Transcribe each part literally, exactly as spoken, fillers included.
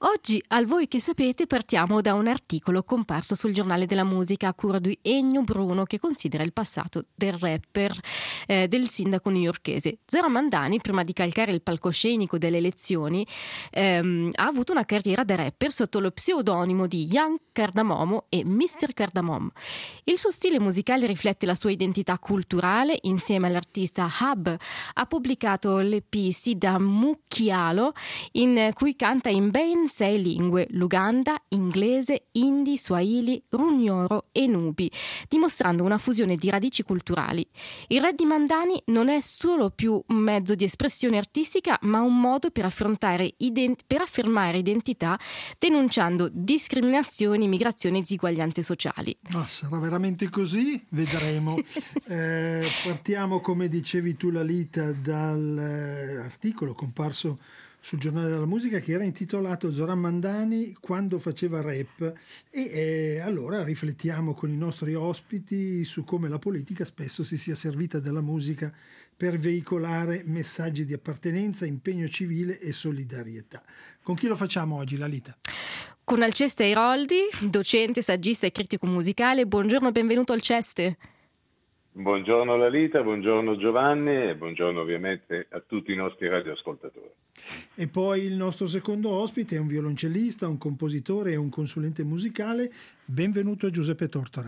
Oggi al Voi che sapete partiamo da un articolo comparso sul Giornale della Musica a cura di Ennio Bruno, che considera il passato del rapper eh, del sindaco newyorkese. Zoran Mandani, prima di calcare il palcoscenico delle elezioni, ehm, ha avuto una carriera da rapper sotto lo pseudonimo di Young Cardamomo e mister Cardamom. Il suo stile musicale riflette la sua identità culturale. Insieme all'artista Hub ha pubblicato l'E P Sida Mucchialo, in cui canta in ben sei lingue: Luganda, inglese, hindi, swahili, rugnoro e nubi, dimostrando una fusione di radici culturali. Il rap di Mandani non è solo più un mezzo di espressione artistica, ma un modo per affrontare ident- per affermare identità, denunciando discriminazioni, migrazioni e disuguaglianze sociali. Oh, sarà veramente così? Vedremo. eh, partiamo, come dicevi tu, Lalita, dall'articolo comparso sul Giornale della Musica, che era intitolato Zoran Mandani quando faceva rap, e eh, allora riflettiamo con i nostri ospiti su come la politica spesso si sia servita della musica per veicolare messaggi di appartenenza, impegno civile e solidarietà. Con chi lo facciamo oggi, Lalita? Con Alceste Airoldi, docente, saggista e critico musicale. Buongiorno e benvenuto Alceste. Buongiorno Lalita, buongiorno Giovanni e buongiorno ovviamente a tutti i nostri radioascoltatori. E poi il nostro secondo ospite è un violoncellista, un compositore e un consulente musicale. Benvenuto a Giuseppe Tortora.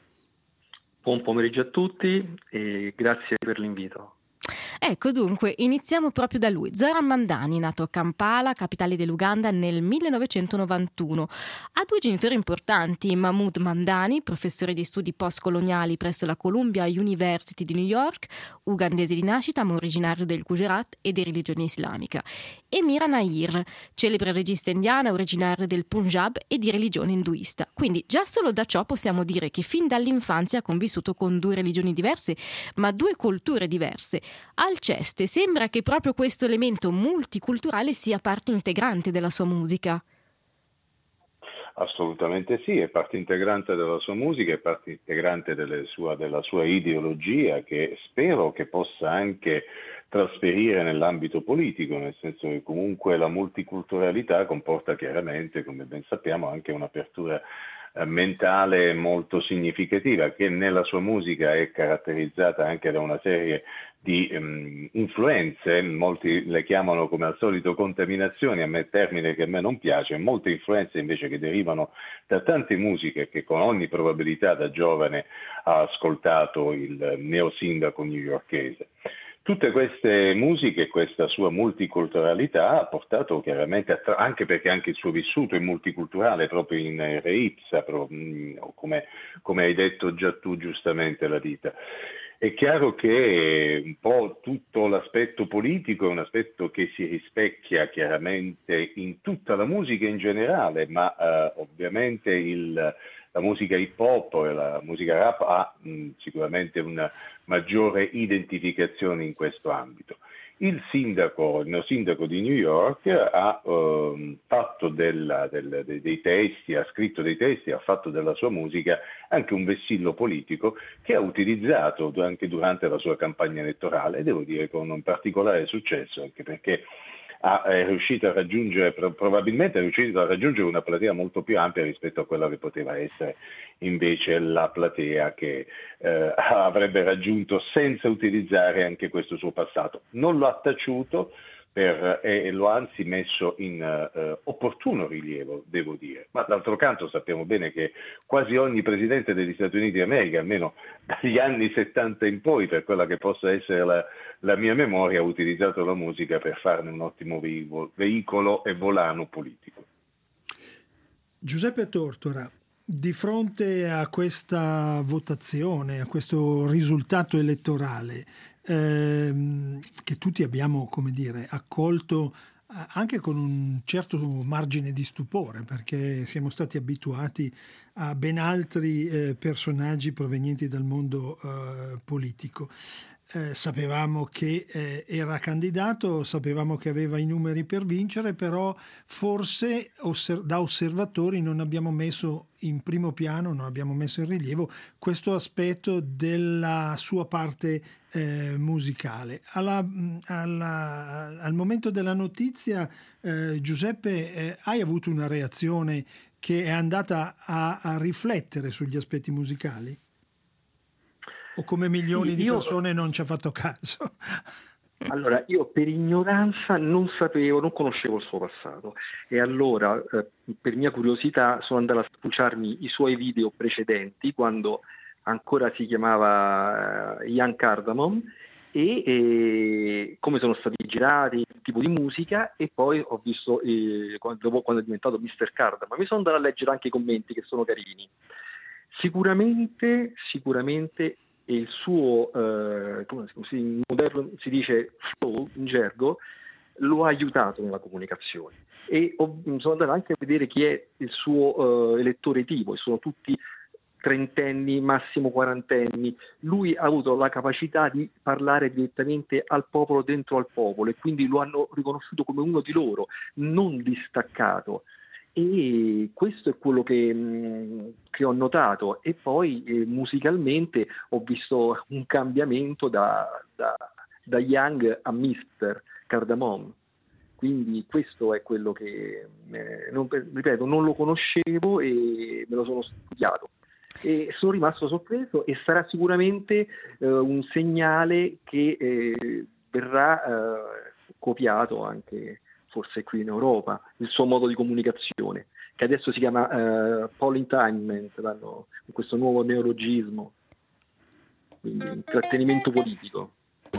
Buon pomeriggio a tutti e grazie per l'invito. Ecco, dunque, iniziamo proprio da lui. Zoran Mandani, nato a Kampala, capitale dell'Uganda, nel millenovecentonovantuno. Ha due genitori importanti: Mahmoud Mandani, professore di studi postcoloniali presso la Columbia University di New York, ugandese di nascita ma originario del Gujarat e di religione islamica, e Mira Nair, celebre regista indiana originaria del Punjab e di religione induista. Quindi già solo da ciò possiamo dire che fin dall'infanzia ha convissuto con due religioni diverse, ma due culture diverse. Alceste, sembra che proprio questo elemento multiculturale sia parte integrante della sua musica. Assolutamente sì, è parte integrante della sua musica, è parte integrante delle sua, della sua ideologia, che spero che possa anche trasferire nell'ambito politico, nel senso che comunque la multiculturalità comporta chiaramente, come ben sappiamo, anche un'apertura mentale molto significativa, che nella sua musica è caratterizzata anche da una serie di um, influenze. Molti le chiamano come al solito contaminazioni, a me termine che a me non piace, molte influenze invece che derivano da tante musiche che con ogni probabilità da giovane ha ascoltato il neosindaco newyorkese. Tutte queste musiche e questa sua multiculturalità ha portato chiaramente, anche perché anche il suo vissuto è multiculturale proprio in Re Ipsa, come, come hai detto già tu giustamente, Lalita. È chiaro che un po' tutto l'aspetto politico è un aspetto che si rispecchia chiaramente in tutta la musica in generale, ma eh, ovviamente il, la musica hip hop e la musica rap ha mh, sicuramente una maggiore identificazione in questo ambito. Il sindaco, il neosindaco di New York ha eh, fatto della, del, dei, dei testi, ha scritto dei testi, ha fatto della sua musica anche un vessillo politico che ha utilizzato anche durante la sua campagna elettorale, devo dire con un particolare successo, anche perché ha, è riuscito a raggiungere, probabilmente è riuscito a raggiungere una platea molto più ampia rispetto a quella che poteva essere invece la platea che eh, avrebbe raggiunto senza utilizzare anche questo suo passato. Non lo ha taciuto per, e lo ha anzi messo in uh, opportuno rilievo, devo dire. Ma d'altro canto sappiamo bene che quasi ogni presidente degli Stati Uniti d'America, almeno dagli anni settanta in poi, per quella che possa essere la, la mia memoria, ha utilizzato la musica per farne un ottimo veicolo, veicolo e volano politico. Giuseppe Tortora, di fronte a questa votazione, a questo risultato elettorale, ehm, che tutti abbiamo, come dire, accolto eh, anche con un certo margine di stupore, perché siamo stati abituati a ben altri eh, personaggi provenienti dal mondo eh, politico. eh, sapevamo che eh, era candidato, sapevamo che aveva i numeri per vincere, però forse osser- da osservatori non abbiamo messo in primo piano, non abbiamo messo in rilievo questo aspetto della sua parte eh, musicale. Alla, alla, al momento della notizia, eh, Giuseppe, eh, hai avuto una reazione che è andata a, a riflettere sugli aspetti musicali? O come milioni sì, di io... persone non ci ha fatto caso? Allora, io per ignoranza non sapevo, non conoscevo il suo passato e allora eh, per mia curiosità sono andato a spulciarmi i suoi video precedenti quando ancora si chiamava eh, Young Cardamom e, e come sono stati girati, il tipo di musica, e poi ho visto eh, quando, quando è diventato mister Cardamom, mi sono andato a leggere anche i commenti che sono carini. Sicuramente, sicuramente il suo, eh, come si, in moderno si dice flow in gergo, lo ha aiutato nella comunicazione. E ho, sono andato anche a vedere chi è il suo eh, elettore tipo, e sono tutti trentenni, massimo quarantenni. Lui ha avuto la capacità di parlare direttamente al popolo, dentro al popolo, e quindi lo hanno riconosciuto come uno di loro, non distaccato. E questo è quello che, che ho notato. E poi eh, musicalmente ho visto un cambiamento da, da, da Young a mister Cardamom, quindi questo è quello che eh, non, ripeto, non lo conoscevo e me lo sono studiato e sono rimasto sorpreso, e sarà sicuramente eh, un segnale che eh, verrà eh, copiato anche forse qui in Europa, il suo modo di comunicazione, che adesso si chiama uh, polintainment, con questo nuovo neologismo, quindi intrattenimento politico.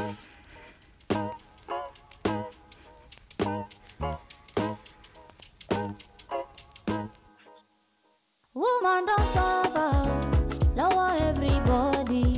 Woman don't suffer, lower everybody.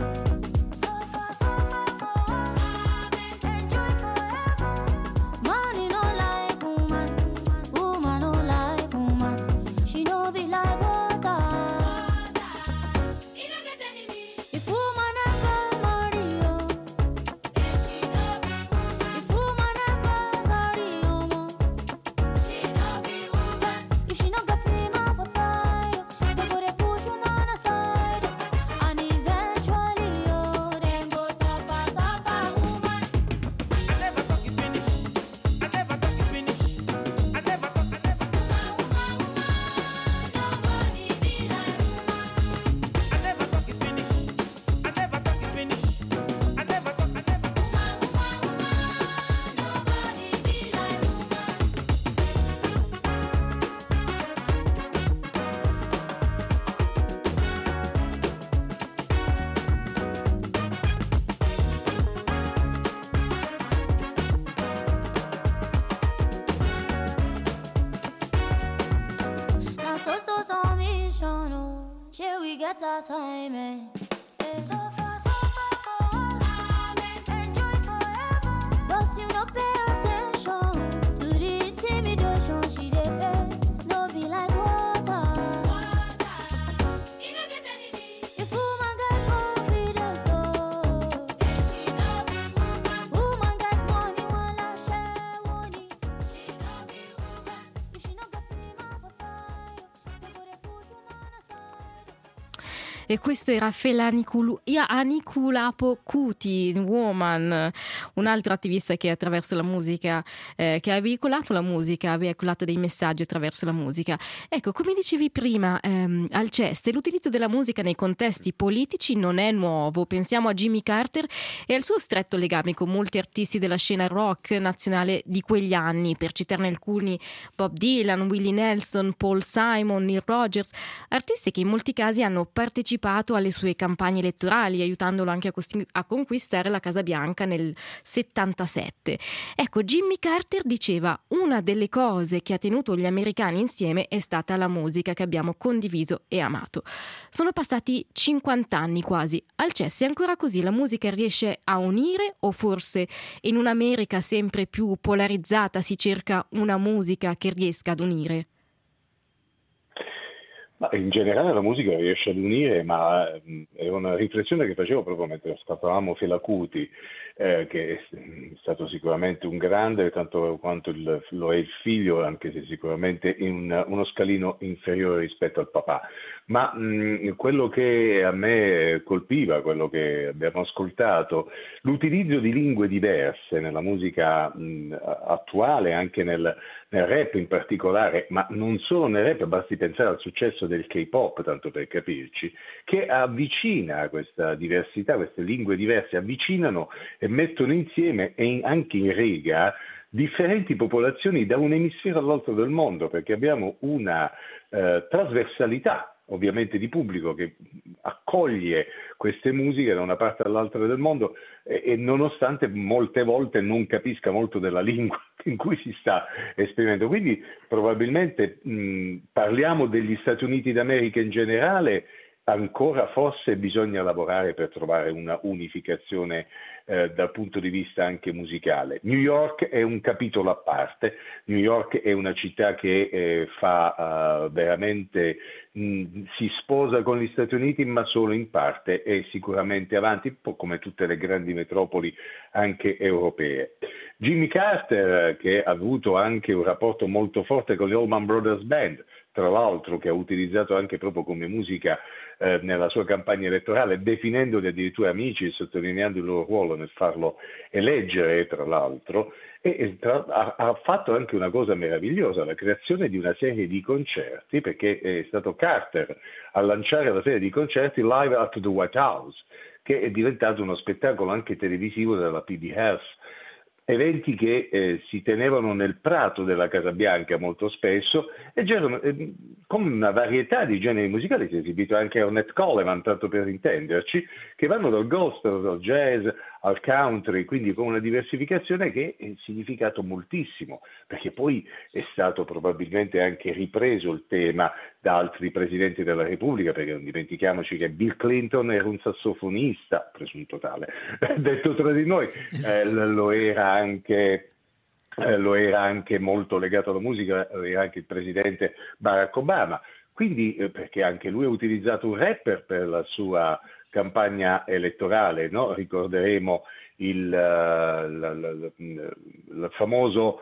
Assignment. So far, so far, for all I may enjoy forever. But you no pay attention to the intimidation she dey face. No be like water. Water. You no get any need. If woman get confidence, oh, then she no be woman. Woman get money, one like share money. She no be woman. If she no got him off a side, they go dey push woman aside. E questo era Felaniculu Anikulapo Kuti, Woman, un altro attivista che attraverso la musica, eh, che ha veicolato la musica, ha veicolato dei messaggi attraverso la musica. Ecco, come dicevi prima, ehm, Alceste, l'utilizzo della musica nei contesti politici non è nuovo. Pensiamo a Jimmy Carter e al suo stretto legame con molti artisti della scena rock nazionale di quegli anni, per citarne alcuni: Bob Dylan, Willie Nelson, Paul Simon, Neil Rogers, artisti che in molti casi hanno partecipato alle sue campagne elettorali, aiutandolo anche a, costi- a conquistare la Casa Bianca nel settantasette. Ecco, Jimmy Carter diceva: una delle cose che ha tenuto gli americani insieme è stata la musica che abbiamo condiviso e amato. Sono passati cinquanta anni quasi. Alceste, è ancora così? La musica riesce a unire, o forse in un'America sempre più polarizzata si cerca una musica che riesca ad unire? Ma in generale la musica riesce ad unire, ma mh, è una riflessione che facevo proprio mentre ascoltavamo Fela Kuti, eh, che è stato sicuramente un grande, tanto quanto il- lo è il figlio, anche se sicuramente in uno scalino inferiore rispetto al papà. Ma mh, quello che a me colpiva, quello che abbiamo ascoltato, l'utilizzo di lingue diverse nella musica mh, attuale, anche nel, nel rap in particolare, ma non solo nel rap, basti pensare al successo del K-pop, tanto per capirci, che avvicina questa diversità, queste lingue diverse, avvicinano e mettono insieme e in- anche in riga differenti popolazioni da un emisfero all'altro del mondo, perché abbiamo una eh, trasversalità ovviamente di pubblico che accoglie queste musiche da una parte all'altra del mondo e, e nonostante molte volte non capisca molto della lingua in cui si sta esprimendo. Quindi probabilmente mh, parliamo degli Stati Uniti d'America in generale, ancora forse bisogna lavorare per trovare una unificazione eh, dal punto di vista anche musicale. New York è un capitolo a parte, New York è una città che eh, fa uh, veramente, mh, si sposa con gli Stati Uniti ma solo in parte, è sicuramente avanti, un po' come tutte le grandi metropoli anche europee. Jimmy Carter, che ha avuto anche un rapporto molto forte con le Allman Brothers Band, tra l'altro che ha utilizzato anche proprio come musica eh, nella sua campagna elettorale, definendoli addirittura amici e sottolineando il loro ruolo nel farlo eleggere, tra l'altro, e, e tra, ha, ha fatto anche una cosa meravigliosa, la creazione di una serie di concerti, perché è stato Carter a lanciare la serie di concerti Live at the White House, che è diventato uno spettacolo anche televisivo della P B S. Eventi che eh, si tenevano nel prato della Casa Bianca molto spesso e c'erano eh, con una varietà di generi musicali. Si è esibito anche Ornette Coleman, tanto per intenderci, che vanno dal gospel, dal jazz al country, quindi con una diversificazione che ha significato moltissimo, perché poi è stato probabilmente anche ripreso il tema da altri presidenti della Repubblica, perché non dimentichiamoci che Bill Clinton era un sassofonista, presunto tale, detto tra di noi, eh, lo era anche eh, lo era anche molto legato alla musica, era anche il presidente Barack Obama, quindi eh, perché anche lui ha utilizzato un rapper per la sua campagna elettorale, no? Ricorderemo il, uh, il famoso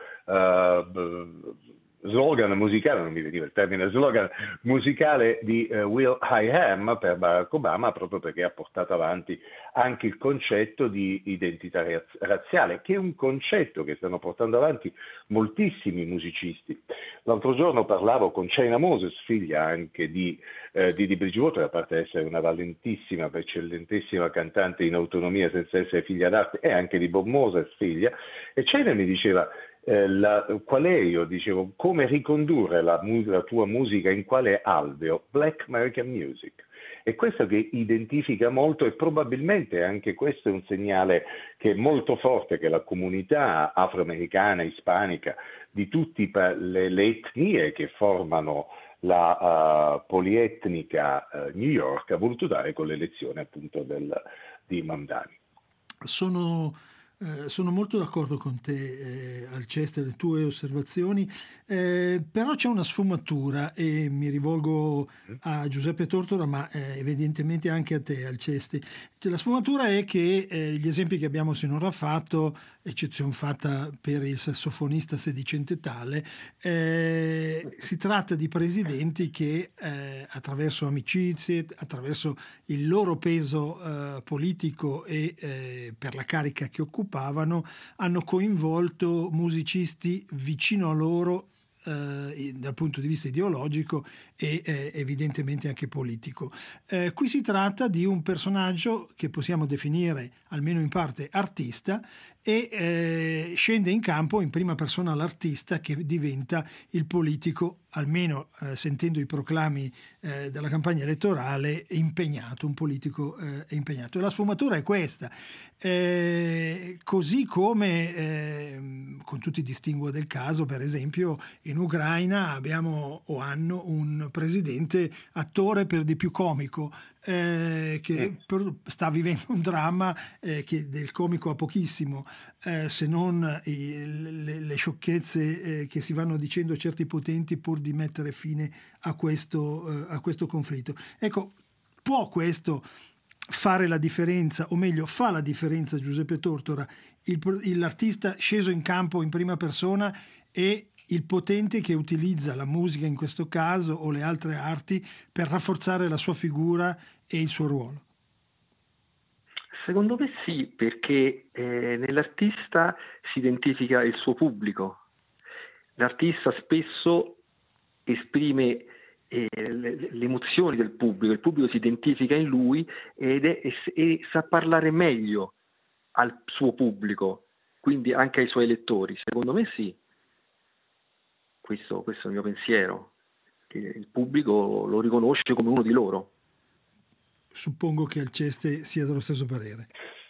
uh, slogan musicale, non mi veniva il termine slogan musicale di uh, Will I Am per Barack Obama, proprio perché ha portato avanti anche il concetto di identità raz- razziale, che è un concetto che stanno portando avanti moltissimi musicisti. L'altro giorno parlavo con China Moses, figlia anche di eh, di, di Bridgewater, a parte essere una valentissima, eccellentissima cantante in autonomia senza essere figlia d'arte, e anche di Bob Moses, figlia, e China mi diceva Eh, la, qual è, io dicevo, come ricondurre la, la tua musica in quale alveo? Black American Music. E questo che identifica molto, e probabilmente anche questo è un segnale che è molto forte, che la comunità afroamericana, ispanica, di tutte le, le etnie che formano la uh, polietnica uh, New York ha voluto dare con l'elezione appunto del, di Mamdani. Sono Eh, sono molto d'accordo con te, eh, Alceste, le tue osservazioni, eh, però c'è una sfumatura e mi rivolgo a Giuseppe Tortora, ma eh, evidentemente anche a te, Alceste. La sfumatura è che eh, gli esempi che abbiamo sinora fatto, eccezione fatta per il sassofonista sedicente tale, eh, si tratta di presidenti che eh, attraverso amicizie, attraverso il loro peso eh, politico e eh, per la carica che occupano, hanno coinvolto musicisti vicino a loro eh, dal punto di vista ideologico e eh, evidentemente anche politico. Eh, qui si tratta di un personaggio che possiamo definire almeno in parte artista e eh, scende in campo in prima persona l'artista che diventa il politico, almeno eh, sentendo i proclami eh, della campagna elettorale, impegnato, un politico eh, impegnato. E la sfumatura è questa, eh, così come eh, con tutti i distinguo del caso, per esempio in Ucraina abbiamo o hanno un presidente attore per di più comico, eh, che per, sta vivendo un dramma eh, che del comico ha pochissimo, eh, se non i, le, le sciocchezze eh, che si vanno dicendo certi potenti pur di mettere fine a questo, eh, a questo conflitto. Ecco, può questo fare la differenza, o meglio fa la differenza, Giuseppe Tortora, il, l'artista sceso in campo in prima persona e il potente che utilizza la musica in questo caso o le altre arti per rafforzare la sua figura e il suo ruolo? Secondo me sì, perché eh, nell'artista si identifica il suo pubblico. L'artista spesso esprime eh, le, le emozioni del pubblico, il pubblico si identifica in lui ed è, e, e sa parlare meglio al suo pubblico, quindi anche ai suoi lettori. Secondo me sì. Questo, questo è il mio pensiero, che il pubblico lo riconosce come uno di loro. Suppongo che Alceste sia dello stesso parere.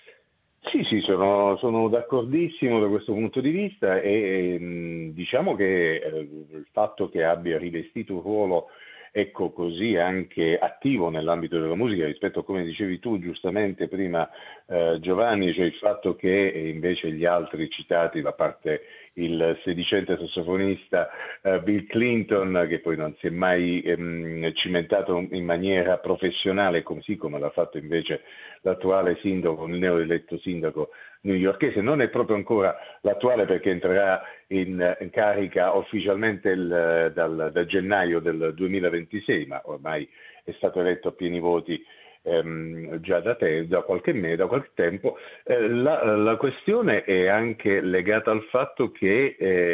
Sì, sì, sono, sono d'accordissimo da questo punto di vista e mh, diciamo che eh, il fatto che abbia rivestito un ruolo, ecco, così anche attivo nell'ambito della musica rispetto a, come dicevi tu giustamente prima eh, Giovanni, cioè il fatto che invece gli altri citati, da parte il sedicente sassofonista eh, Bill Clinton, che poi non si è mai ehm, cimentato in maniera professionale, così come l'ha fatto invece l'attuale sindaco, il neoeletto sindaco newyorkese, non è proprio ancora l'attuale perché entrerà in, in carica ufficialmente il, dal, da gennaio del duemilaventisei, ma ormai è stato eletto a pieni voti ehm, già da, te, da, qualche me, da qualche tempo. Eh, la, la questione è anche legata al fatto che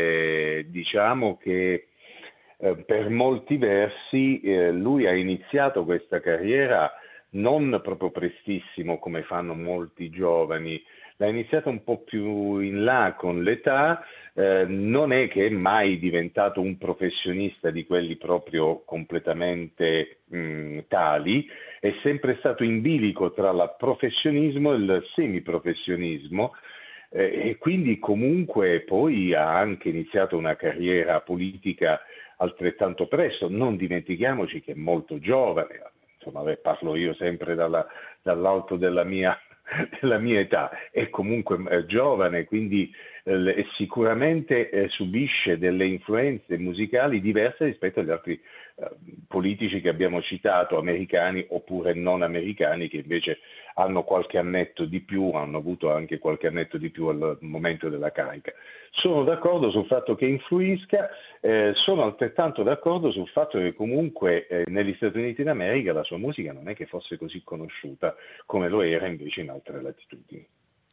eh, diciamo che eh, per molti versi eh, lui ha iniziato questa carriera non proprio prestissimo come fanno molti giovani, l'ha iniziata un po' più in là con l'età, eh, non è che è mai diventato un professionista di quelli proprio completamente mh, tali, è sempre stato in bilico tra il professionismo e il semiprofessionismo, eh, e quindi comunque poi ha anche iniziato una carriera politica altrettanto presto. Non dimentichiamoci che è molto giovane, insomma, beh, parlo io sempre dalla, dall'alto della mia della mia età, è comunque eh, giovane, quindi eh, sicuramente eh, subisce delle influenze musicali diverse rispetto agli altri eh, politici che abbiamo citato, americani oppure non americani, che invece hanno qualche annetto di più, hanno avuto anche qualche annetto di più al momento della carica. Sono d'accordo sul fatto che influisca, eh, sono altrettanto d'accordo sul fatto che comunque eh, negli Stati Uniti d'America la sua musica non è che fosse così conosciuta come lo era invece in altre latitudini.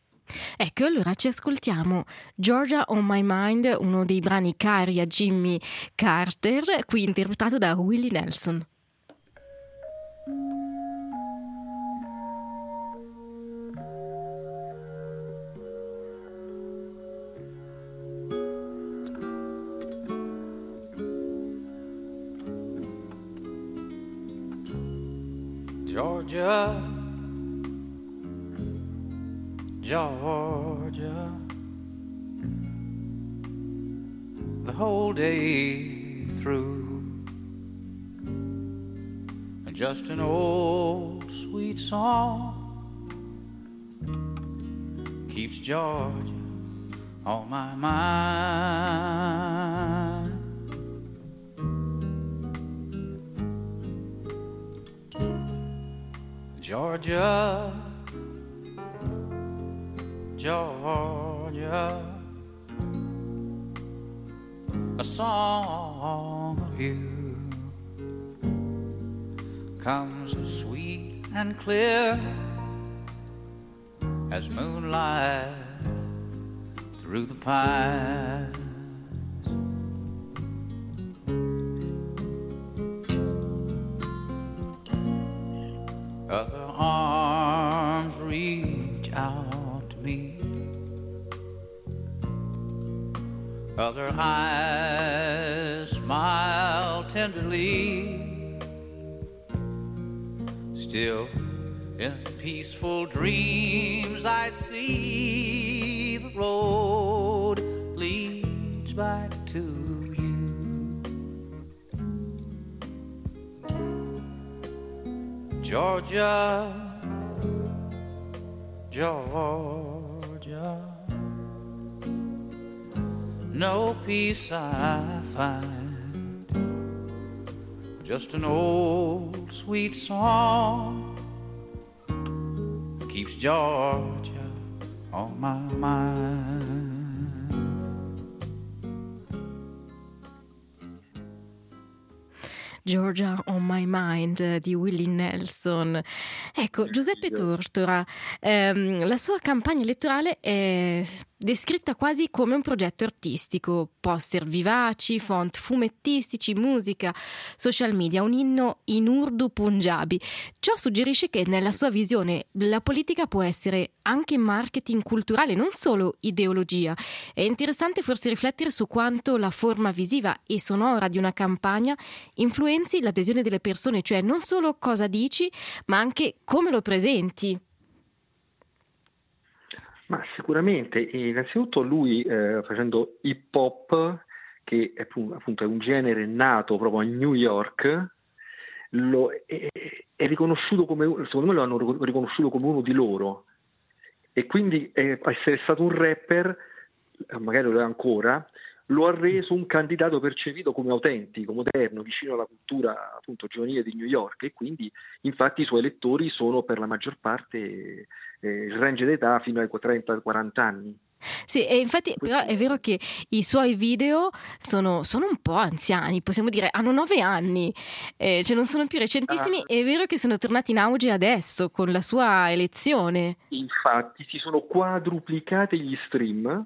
Ecco, allora ci ascoltiamo Georgia on My Mind, uno dei brani cari a Jimmy Carter, qui interpretato da Willie Nelson. Georgia, Georgia, the whole day through, just an old sweet song keeps Georgia on my mind. Georgia, Georgia, a song of you comes as sweet and clear as moonlight through the pines. Other arms reach out to me, other eyes smile tenderly, still in peaceful dreams I see the road leads back to you. Georgia, Georgia, no peace I find, just an old sweet song keeps Georgia on my mind. Georgia on My Mind di Willie Nelson. Ecco, Giuseppe Tortora, ehm, la sua campagna elettorale è descritta quasi come un progetto artistico, poster vivaci, font fumettistici, musica, social media, un inno in urdu punjabi. Ciò suggerisce che nella sua visione la politica può essere anche marketing culturale, non solo ideologia. È interessante forse riflettere su quanto la forma visiva e sonora di una campagna influenzi l'adesione delle persone, cioè non solo cosa dici, ma anche come lo presenti. Ma sicuramente, innanzitutto lui eh, facendo hip hop, che è, appunto è un genere nato proprio a New York, lo, è, è riconosciuto come, secondo me lo hanno riconosciuto come uno di loro, e quindi eh, essere stato un rapper, magari lo è ancora, lo ha reso un candidato percepito come autentico, moderno, vicino alla cultura appunto giovanile di New York, e quindi infatti i suoi elettori sono per la maggior parte eh, il range d'età fino ai trenta quaranta anni. Sì, e infatti però è vero che i suoi video sono, sono un po' anziani, possiamo dire, hanno nove anni, eh, cioè non sono più recentissimi, ah. È vero che sono tornati in auge adesso con la sua elezione. Infatti si sono quadruplicati gli stream,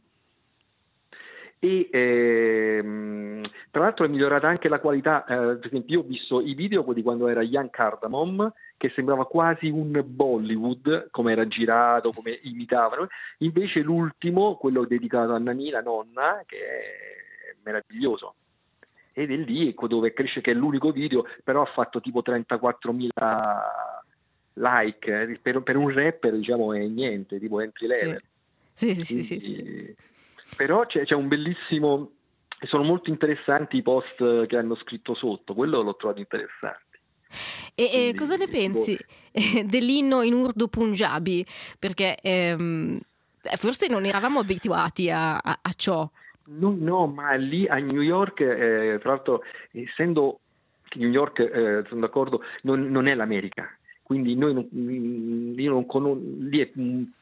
e ehm, tra l'altro è migliorata anche la qualità. Eh, per esempio io ho visto i video di quando era Young Cardamom, che sembrava quasi un Bollywood, come era girato, come imitavano, invece l'ultimo, quello dedicato a Nani, la nonna, che è meraviglioso, ed è lì ecco dove cresce, che è l'unico video, però ha fatto tipo trentaquattromila like, eh, per, per un rapper diciamo è niente, tipo entry level. Sì, sì, sì, Quindi, sì, sì. Però c'è, c'è un bellissimo, sono molto interessanti i post che hanno scritto sotto, quello l'ho trovato interessante. E, Quindi, e cosa ne pensi boh. dell'inno in urdu punjabi? Perché ehm, forse non eravamo abituati a, a, a ciò. No, no, ma lì a New York, eh, tra l'altro, essendo New York, eh, sono d'accordo, non, non è l'America, quindi noi non, io non conosco, lì è,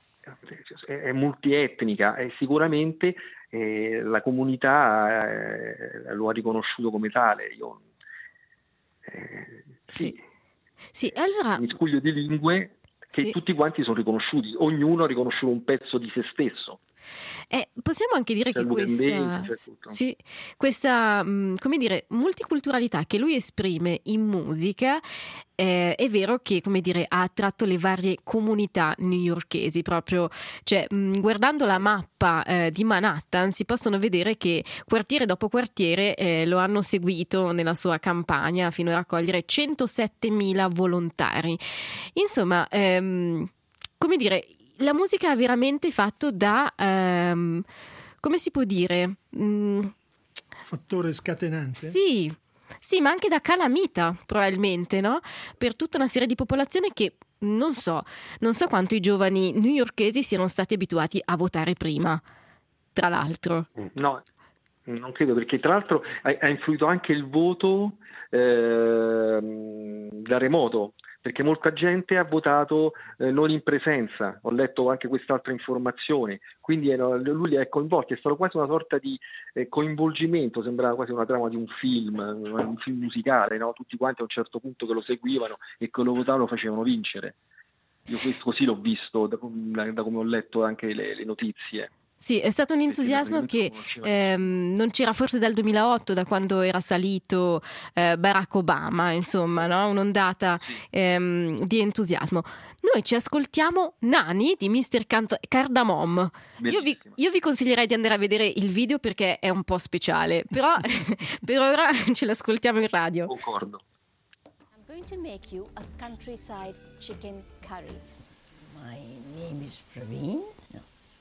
è multietnica e sicuramente eh, la comunità eh, lo ha riconosciuto come tale. Io, eh, sì. Sì. Sì, allora... Un miscuglio di lingue che sì. Tutti quanti sono riconosciuti, ognuno ha riconosciuto un pezzo di se stesso. Eh, possiamo anche dire c'è che questa, sì, questa mh, come dire, multiculturalità che lui esprime in musica eh, è vero che, come dire, ha attratto le varie comunità newyorkesi proprio, cioè mh, guardando la mappa eh, di Manhattan si possono vedere che quartiere dopo quartiere eh, lo hanno seguito nella sua campagna fino a raccogliere centosettemila volontari. Insomma, ehm, come dire, la musica ha veramente fatto da, um, come si può dire? Mm. Fattore scatenante? Sì, sì, ma anche da calamita, probabilmente, no? Per tutta una serie di popolazione che, non so, non so quanto i giovani newyorkesi siano stati abituati a votare prima, tra l'altro. No, non credo, perché tra l'altro ha, ha influito anche il voto eh, da remoto, perché molta gente ha votato eh, non in presenza. Ho letto anche quest'altra informazione, quindi eh, lui li ha coinvolti, è stato quasi una sorta di eh, coinvolgimento, sembrava quasi una trama di un film, un film musicale, no? Tutti quanti a un certo punto che lo seguivano e che lo votavano lo facevano vincere. Io questo così l'ho visto da, da come ho letto anche le, le notizie. Sì, è stato un entusiasmo che ehm, non c'era forse dal duemilaotto, da quando era salito eh, Barack Obama, insomma, no? Un'ondata ehm, di entusiasmo. Noi ci ascoltiamo Nani di mister Cardamom. Io vi, io vi consiglierei di andare a vedere il video perché è un po' speciale, però per ora ce l'ascoltiamo in radio. Concordo. I'm going to make you a countryside chicken curry. My name is Praveen. No.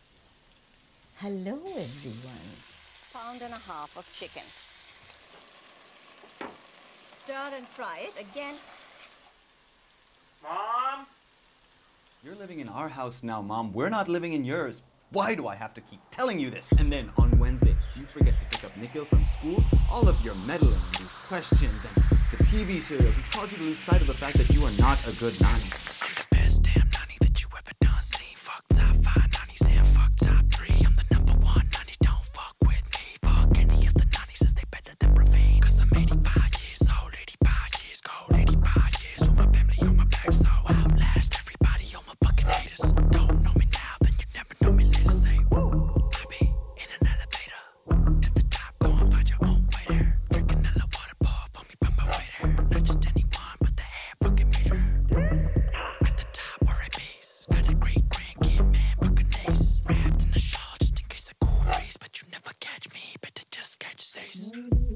Hello, everyone. Pound and a half of chicken. Stir and fry it again. Mom? You're living in our house now, Mom. We're not living in yours. Why do I have to keep telling you this? And then on Wednesday, you forget to pick up Nikhil from school. All of your meddling, these questions, and the T V serials, it cause you to lose sight of the fact that you are not a good nanny. I'm the best damn nanny that you ever done seen. Fuck top five nannies and fuck top three. I'm the number one nanny, don't fuck with me. Fuck any of the nannies, as they better than Praveen. Cause I'm eighty-five years old, eighty-five years old, eighty-five years with my family on my back, so I outlast everybody on my fucking haters. Don't know me now, then you never know me later. Say, I be in an elevator to the top, go and find your own way there. Drinking a little water, pour for me by my way there. Not just anyone, but the head fucking major. At the top, we're at peace. Got a great grandkid, man, fucking ace. Wrapped in a shawl just in case a cool breeze, but you never catch me, better just catch Ace.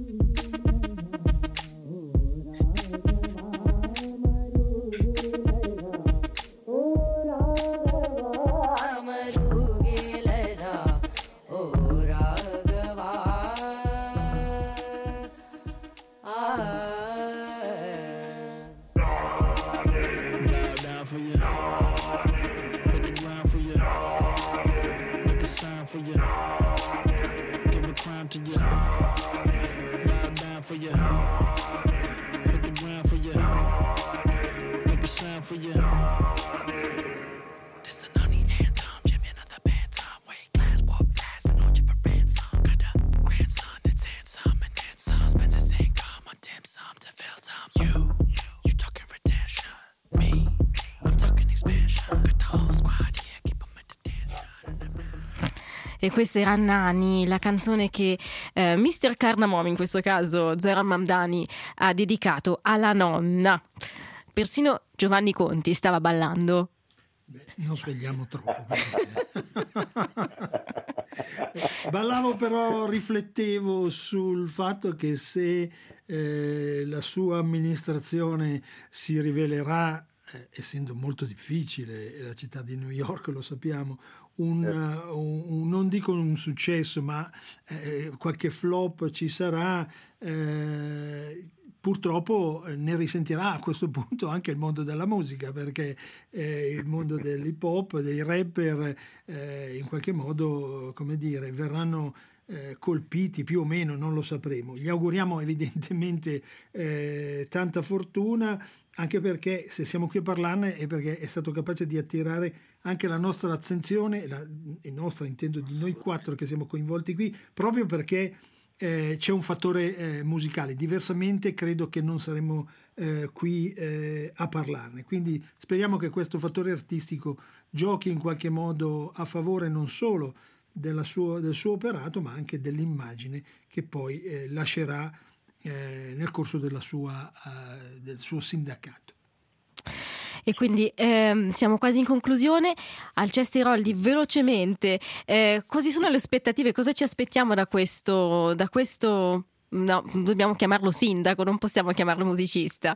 E questa era Nani, la canzone che eh, mister Cardamom, in questo caso Zoran Mamdani, ha dedicato alla nonna. Persino Giovanni Conti stava ballando. Beh, non svegliamo troppo. Ballavo, però riflettevo sul fatto che se eh, la sua amministrazione si rivelerà, eh, essendo molto difficile, la città di New York lo sappiamo, Un, un, un, non dico un successo, ma eh, qualche flop ci sarà, eh, purtroppo ne risentirà a questo punto anche il mondo della musica, perché eh, il mondo dell'hip hop, dei rapper, eh, in qualche modo, come dire, verranno eh, colpiti più o meno, non lo sapremo. Gli auguriamo evidentemente eh, tanta fortuna, anche perché se siamo qui a parlarne è perché è stato capace di attirare anche la nostra attenzione, la, la nostra intendo di noi quattro che siamo coinvolti qui, proprio perché eh, c'è un fattore eh, musicale. Diversamente credo che non saremmo eh, qui eh, a parlarne. Quindi speriamo che questo fattore artistico giochi in qualche modo a favore non solo della suo, del suo operato, ma anche dell'immagine che poi eh, lascerà eh, nel corso della sua, uh, del suo sindacato. E quindi ehm, siamo quasi in conclusione. Alceste Iroldi, velocemente, eh, quali sono le aspettative? Cosa ci aspettiamo da questo, da questo, no, dobbiamo chiamarlo sindaco, non possiamo chiamarlo musicista.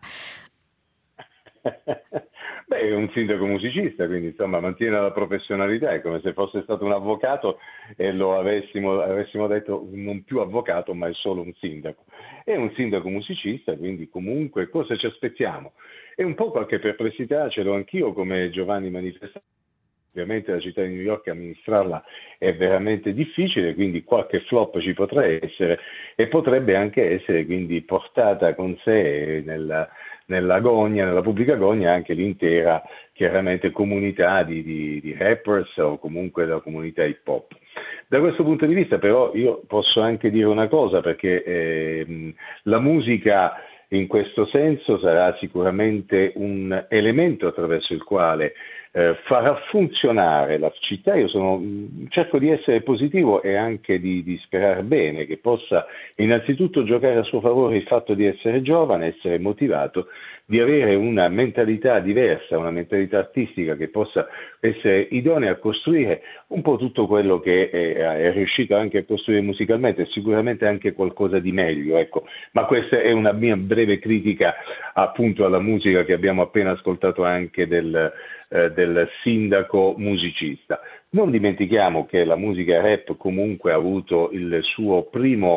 Beh, è un sindaco musicista, quindi insomma mantiene la professionalità, è come se fosse stato un avvocato e lo avessimo, avessimo detto non più avvocato ma è solo un sindaco. È un sindaco musicista, quindi comunque cosa ci aspettiamo? E un po' qualche perplessità ce l'ho anch'io, come Giovanni manifestato. Ovviamente la città di New York amministrarla è veramente difficile, quindi qualche flop ci potrà essere e potrebbe anche essere quindi portata con sé nella, nella gogna, nella pubblica gogna anche l'intera chiaramente comunità di, di, di rappers o comunque la comunità hip hop. Da questo punto di vista però io posso anche dire una cosa, perché eh, la musica in questo senso sarà sicuramente un elemento attraverso il quale eh, farà funzionare la città. Io sono, cerco di essere positivo e anche di, di sperare bene che possa innanzitutto giocare a suo favore il fatto di essere giovane, essere motivato, di avere una mentalità diversa, una mentalità artistica che possa essere idonea a costruire un po' tutto quello che è, è riuscito anche a costruire musicalmente, sicuramente anche qualcosa di meglio, ecco. Ma questa è una mia breve critica appunto alla musica che abbiamo appena ascoltato anche del, eh, del sindaco musicista. Non dimentichiamo che la musica rap comunque ha avuto il suo primo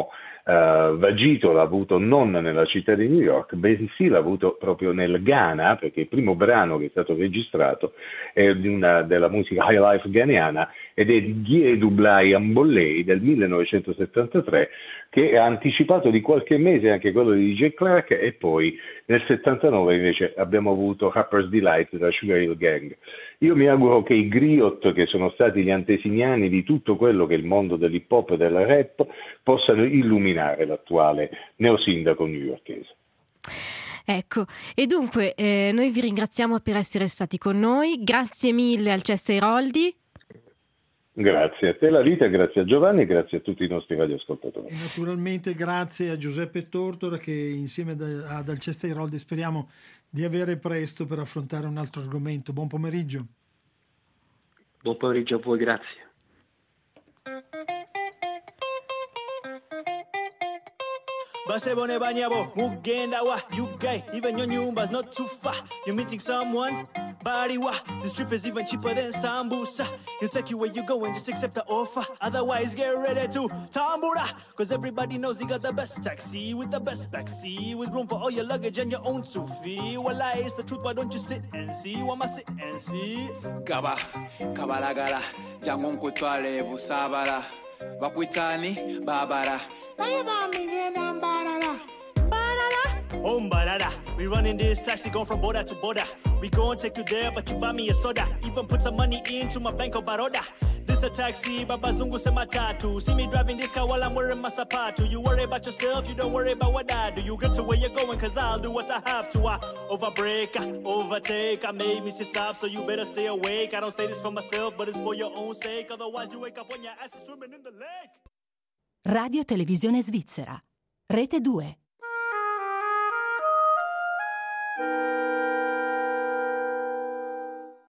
uh, vagito l'ha avuto non nella città di New York, bensì l'ha avuto proprio nel Ghana, perché il primo brano che è stato registrato è di una, della musica high life ghaneana ed è di Gie Dublai Ambollei del millenovecentosettantatré, che ha anticipato di qualche mese anche quello di D J Clark, e poi nel settantanove invece abbiamo avuto Rapper's Delight da Sugar Hill Gang. Io mi auguro che i griot, che sono stati gli antesignani di tutto quello che è il mondo dell'hip hop e del rap, possano illuminare l'attuale neosindaco newyorkese. Ecco, e dunque eh, noi vi ringraziamo per essere stati con noi, grazie mille al Chester Heroldi. Grazie a te Lalita, grazie a Giovanni e grazie a tutti i nostri radioascoltatori. E naturalmente grazie a Giuseppe Tortora, che insieme ad Alceste Heroldi speriamo di avere presto per affrontare un altro argomento. Buon pomeriggio. Buon pomeriggio a voi, grazie. Basebone banyabo, mugenda wa, you guy, even your nyumba's not too far. You're meeting someone, body wa, this trip is even cheaper than Sambusa. He'll take you where you go and just accept the offer. Otherwise, get ready to tambura, cause everybody knows he got the best taxi with the best backseat, with room for all your luggage and your own sufi. Well, I is the truth, why don't you sit and see? Why must sit and see? Kaba, kabalagala, jangon kutwale busabara, bakwitani babara. Ombarada, we running this taxi going from border to border. We gon' take you there, but you buy me a soda. Even put some money into my Bank of Baroda. This a taxi, Baba Zungu say my tattoo. See me driving this car while I'm wearing my sapatu. You worry about yourself, you don't worry about what I do. You get to where you're going, cause I'll do what I have to. I overbreak, I overtake, I made me say stop, so you better stay awake. I don't say this for myself, but it's for your own sake. Otherwise you wake up when your ass is swimming in the lake. Radio Televisione Svizzera, Rete due.